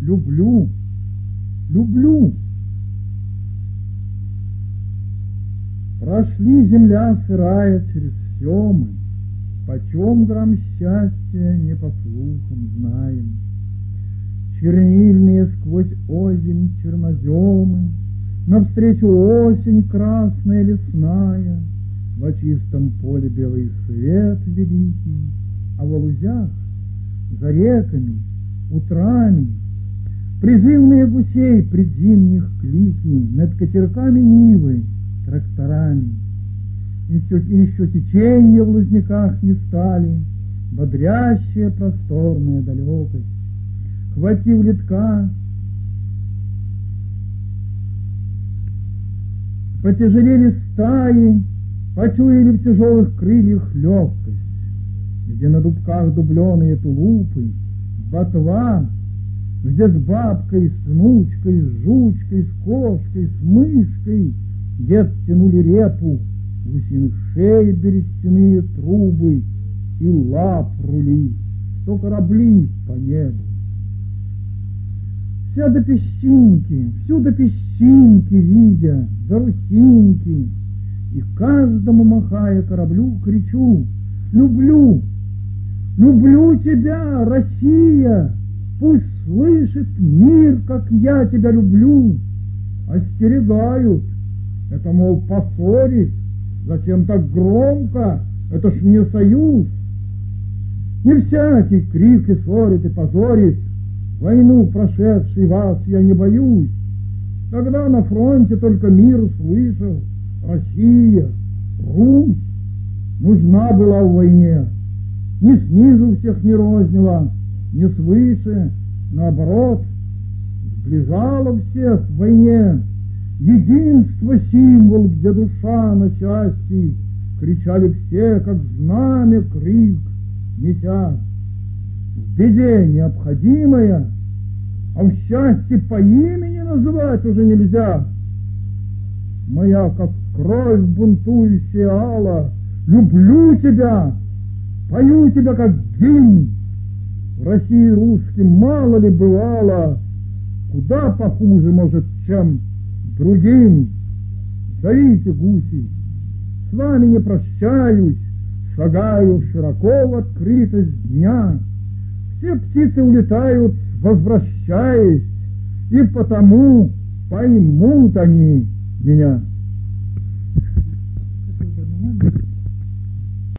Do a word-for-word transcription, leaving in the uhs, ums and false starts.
люблю, люблю. Прошли земля сырая через все мы, почем грамм счастья не по слухам знаем. Чернильные сквозь озимь черноземы, навстречу осень красная лесная, во чистом поле белый свет великий, а во лузях за реками утрами призывные гусей предзимних клики, над катерками Нивы тракторами. Еще, еще теченья в лузняках не стали, бодрящая просторная далекость. Хватив литка, потяжелели стаи, почуяли в тяжелых крыльях легкость, где на дубках дубленые тулупы, ботва, где с бабкой, с внучкой, с жучкой, с кошкой, с мышкой дед тянули репу, в гусиных шеи берестяные трубы и лап рули, что корабли по небу. Вся до песчинки, всю до песчинки видя, до русинки, и каждому махая кораблю кричу: люблю, люблю тебя, Россия, пусть слышит мир, как я тебя люблю. Остерегают, это, мол, поссорить, зачем так громко, это ж не союз. Не всякий крик и ссорит и позорит, войну прошедшей вас я не боюсь. Когда на фронте только мир услышал, Россия, Русь нужна была в войне. Ни снизу всех не рознила, ни свыше, наоборот, сближала всех в войне. Единство символ, где душа на части, кричали все, как знамя крик, неся. В беде необходимая, а в счастье по имени называть уже нельзя. Моя, как кровь бунтующая Алла, люблю тебя, пою тебя, как гимн. В России русским мало ли бывало, куда похуже, может, чем другим. Зовите, гуси, с вами не прощаюсь, шагаю широко в открытость дня. Все птицы улетают, возвращаясь, и потому поймут они меня.